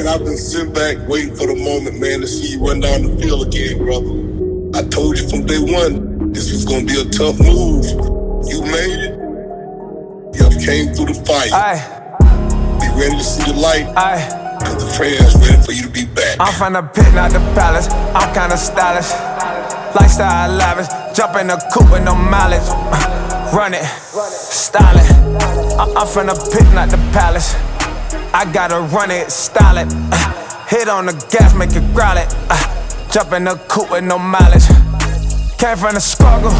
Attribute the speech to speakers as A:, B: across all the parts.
A: I've been sitting back waiting for the moment, man, to see you run down the field again, brother. I told you from day one, this was gonna be a tough move. You made it. You came through the fight. Be ready to see the light. Cause the prayers ready for you to be back.
B: I'm from the pit, not the palace. I'm kinda stylish. Lifestyle lavish. Jump in the coupe with no mileage. Run it, style it. I'm from the pit, not the palace. I gotta run it, style it. Hit on the gas, make it growl it. Jump in the coupe with no mileage. Came from the struggle,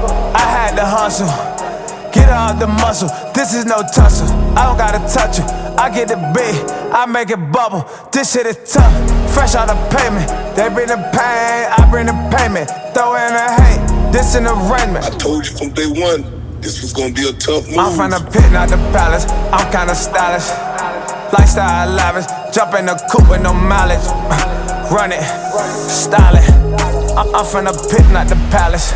B: I had to hustle. Get out the muscle, this is no tussle. I don't gotta touch it, I get it big, I make it bubble. This shit is tough, fresh out of payment. They bring the pain, I bring the payment. Throw in the hate, this an arraignment.
A: I told you from day one, this was gonna be a tough move.
B: I'm from the pit, not the palace. I'm kinda stylish. Lifestyle lavish. Jump in the coupe with no mileage. Run it, style it. I'm from the pit, not the palace.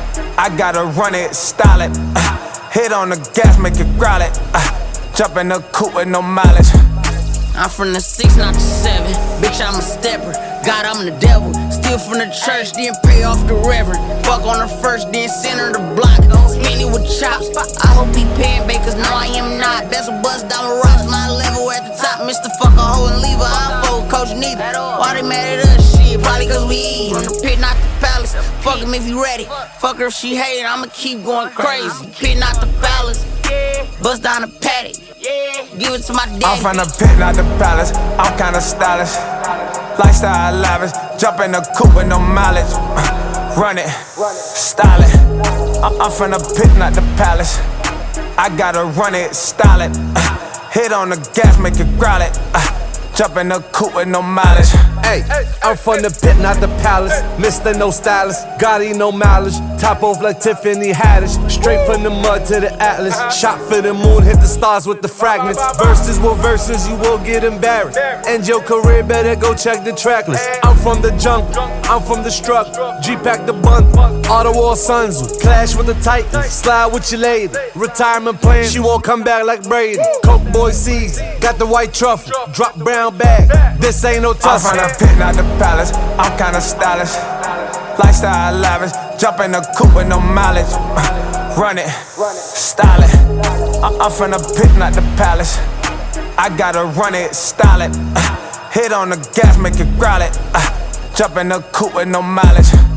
B: I gotta run it, style it. Hit on the gas, make it growl it. Jump in the coupe with no mileage.
C: I'm from the 6, not the 7. Bitch, I'm a stepper. God, I'm the devil. Steal from the church, then pay off the reverend. Fuck on the first, then center the block. Spin it with chops. I hope he paying back, cause no, I am not. That's a bust down the rocks, my level at the top. Mr. Fuck a hoe and leave her. I'm full coach neither. Why they mad at us? Shit, probably cause we eat. From the pit, not the palace. Fuck him if he ready. Fuck her if she hating, I'ma keep going crazy. Pit, not the palace. Bust down the paddock. Give it to my daddy.
B: I'm from the pit, not the palace. I'm kinda stylish. Lifestyle lavish. Jump in the coupe with no mileage. Run it, style it. I'm from the pit, not the palace. I gotta run it, style it. Hit on the gas, make it growl it. Jump in the coupe with no mileage.
D: Hey, I'm from the pit, not the palace. Mr. No stylist, Gotti no mileage. Top off like Tiffany Haddish. Straight from the mud to the Atlas. Shot for the moon, hit the stars with the fragments. Verses will verses, you will get embarrassed. End your career, better go check the track list. I'm from the jungle, I'm from the struggle. G-Pack the bundle, Ottawa Suns. Clash with the Titans, slide with your lady. Retirement plan, she won't come back like Brady. Coke boy sees, got the white truffle. Drop brown bag, this ain't no tussle.
B: I'm from the pit, not the palace. I'm kinda stylish. Lifestyle lavish. Jump in the coupe with no mileage. Run it, style it. I'm from the pit, not the palace. I gotta run it, style it. Hit on the gas, make it growl it. Jump in the coupe with no mileage.